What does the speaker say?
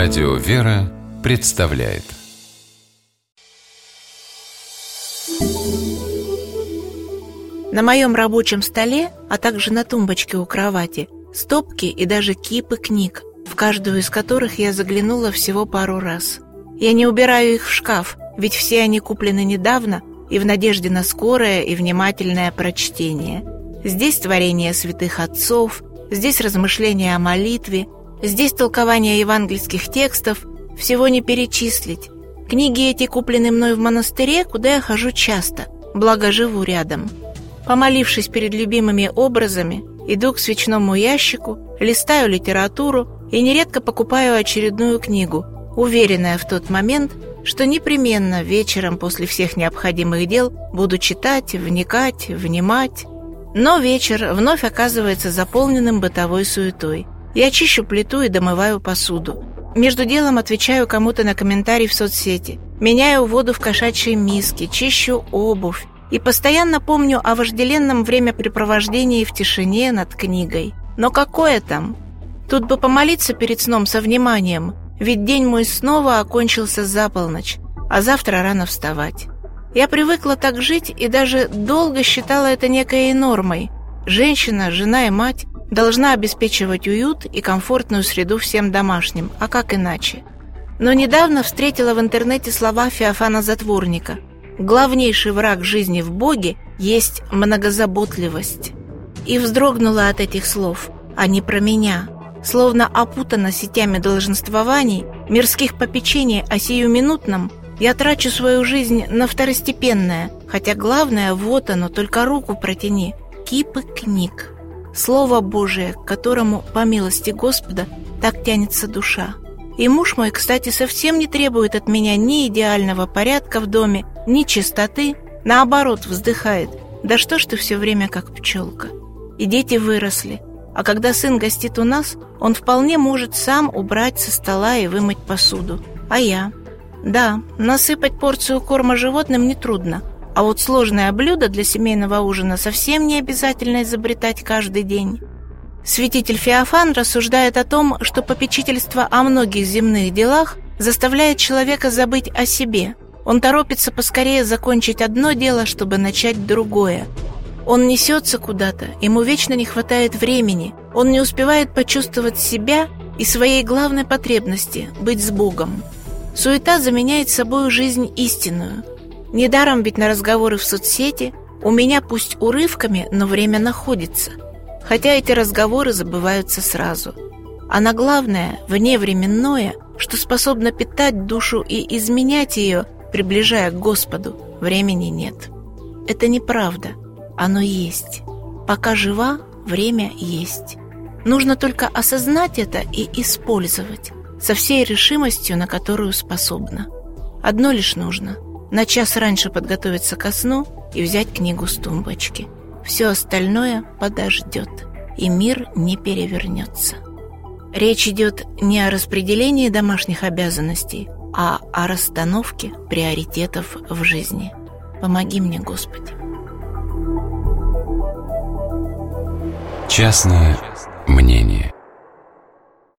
Радио «Вера» представляет. На моем рабочем столе, а также на тумбочке у кровати, стопки и даже кипы книг, в каждую из которых я заглянула всего пару раз. Я не убираю их в шкаф, ведь все они куплены недавно и в надежде на скорое и внимательное прочтение. Здесь творения святых отцов, здесь размышления о молитве, здесь толкование евангельских текстов, всего не перечислить. Книги эти куплены мной в монастыре, куда я хожу часто, благо живу рядом. Помолившись перед любимыми образами, иду к свечному ящику, листаю литературу и нередко покупаю очередную книгу, уверенная в тот момент, что непременно вечером после всех необходимых дел буду читать, вникать, внимать. Но вечер вновь оказывается заполненным бытовой суетой. Я чищу плиту и домываю посуду. Между делом отвечаю кому-то на комментарий в соцсети, меняю воду в кошачьей миске, чищу обувь и постоянно помню о вожделенном времяпрепровождении в тишине над книгой. Но какое там? Тут бы помолиться перед сном со вниманием, ведь день мой снова окончился за полночь, а завтра рано вставать. Я привыкла так жить и даже долго считала это некой нормой. Женщина, жена и мать должна обеспечивать уют и комфортную среду всем домашним, а как иначе? Но недавно встретила в интернете слова Феофана Затворника: «Главнейший враг жизни в Боге есть многозаботливость». И вздрогнула от этих слов. Они про меня. Словно опутана сетями долженствований, мирских попечений о сиюминутном, я трачу свою жизнь на второстепенное, хотя главное вот оно, только руку протяни. Кипы книг. Слово Божие, к которому, по милости Господа, так тянется душа. И муж мой, кстати, совсем не требует от меня ни идеального порядка в доме, ни чистоты. Наоборот, вздыхает: «Да что ж ты все время как пчелка?» И дети выросли. А когда сын гостит у нас, он вполне может сам убрать со стола и вымыть посуду. А я? Да, насыпать порцию корма животным нетрудно. А вот сложное блюдо для семейного ужина совсем не обязательно изобретать каждый день. Святитель Феофан рассуждает о том, что попечительство о многих земных делах заставляет человека забыть о себе. Он торопится поскорее закончить одно дело, чтобы начать другое. Он несется куда-то, ему вечно не хватает времени, он не успевает почувствовать себя и своей главной потребности – быть с Богом. Суета заменяет собой жизнь истинную. Недаром ведь на разговоры в соцсети у меня пусть урывками, но время находится. Хотя эти разговоры забываются сразу. А на главное, вневременное, что способно питать душу и изменять ее, приближая к Господу, времени нет. Это неправда. Оно есть. Пока жива, время есть. Нужно только осознать это и использовать со всей решимостью, на которую способна. Одно лишь нужно: на час раньше подготовиться ко сну и взять книгу с тумбочки. Все остальное подождет, и мир не перевернется. Речь идет не о распределении домашних обязанностей, а о расстановке приоритетов в жизни. Помоги мне, Господи. Частное мнение.